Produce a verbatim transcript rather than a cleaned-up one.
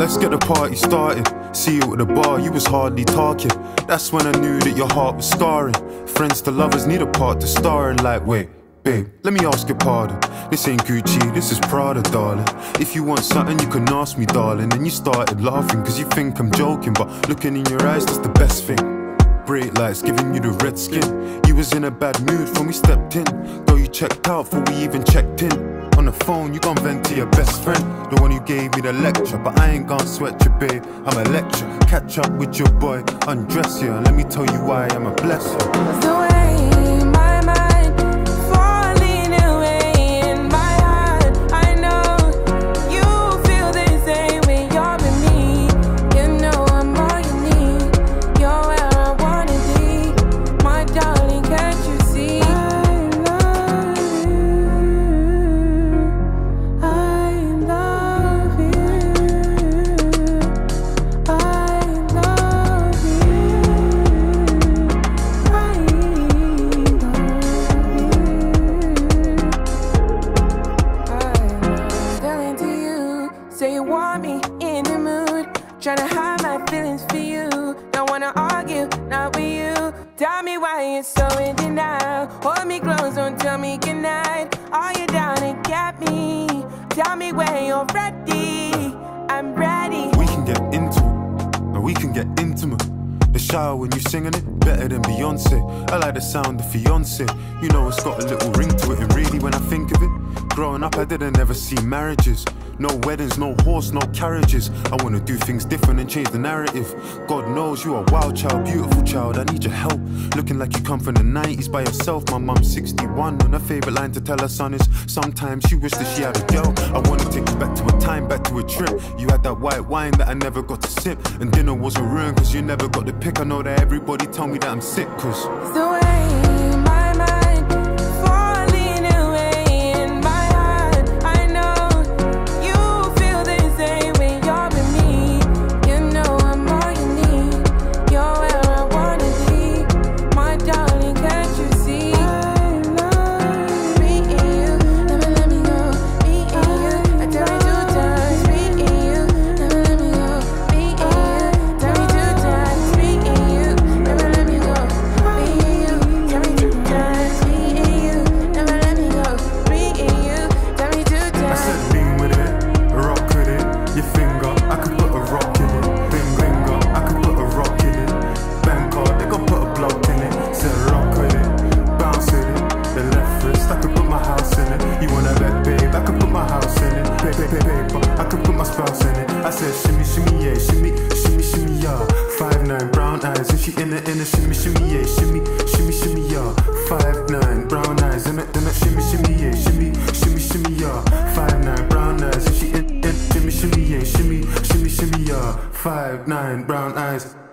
let's get the party started. See you at the bar, you was hardly talking. That's when I knew that your heart was scarring. Friends to lovers need a part to star in. Like, wait, babe, let me ask your pardon. This ain't Gucci, this is Prada, darling. If you want something, you can ask me, darling. And you started laughing, cause you think I'm joking. But looking in your eyes, that's the best thing. Bright lights giving you the red skin. You was in a bad mood when we stepped in. Though you checked out before we even checked in. On the phone, you gon' vent to your best friend, the one who gave me the lecture. But I ain't gon' sweat you, babe, I'm a lecture. Catch up with your boy, undress you, and let me tell you why I'm a blessing. The way my mind falling away in my heart, I know you feel the same way you're with me. You know I'm all you need, you're where I wanna be. My darling, can't you see? Tryna hide my feelings for you. Don't wanna argue, not with you. Tell me why you're so in denial. Hold me close, don't tell me goodnight. Are you down to get me? Tell me when you're ready. I'm ready. We can get into it, and we can get intimate. The shower when you singing it, better than Beyonce. I like the sound of fiance. You know it's got a little ring to it. And really when I think of it, growing up I didn't ever see marriages. No weddings, no horse, no carriages. I wanna do things different and change the narrative. God knows you are a wild child, beautiful child, I need your help. Looking like you come from the nineties by yourself. My mum's sixty-one and her favourite line to tell her son is sometimes she wished that she had a girl. I wanna take you back to a time, back to a trip. You had that white wine that I never got to sip. And dinner wasn't ruined cause you never got the pick. I know that everybody tell me that I'm sick cause the way my mind falling away in my heart, I know you feel the same way you're with me. You know I'm all you need, you're where I wanna be. My darling, can't you see? I love me and you, never let me go. Me and you, I tell you two times. Me and you, never let me go. Me and you, tell me two times. Me and you, never let me go. Me and you, tell me two times. Me and you, never let me go. Me and you, tell me two I times. said lean with it, rock with it. Your finger, I could put a rock in it. Bing bingo, I could put a rock in it. Bangkok, they gon' put a block in it. Said rock with it, bounce with it. The left wrist, I could put my house in it. You wanna bet, babe, I could put my house in it. Paper, paper, I could put my spouse in it. I said shimmy, shimmy, yeah, shimmy, shimmy, shimmy, yeah. Five nine, brown eyes, and she in it, in it, shimmy, shimmy, yeah, shimmy, shimmy, shimmy, yeah. Five nine, brown eyes, in it, in it, shimmy, shimmy, yeah, shimmy, shimmy, shimmy, yeah. Five nine, brown eyes, and she in it, shimmy, shimmy, yeah, shimmy, shimmy, shimmy, yeah. Five nine, brown eyes.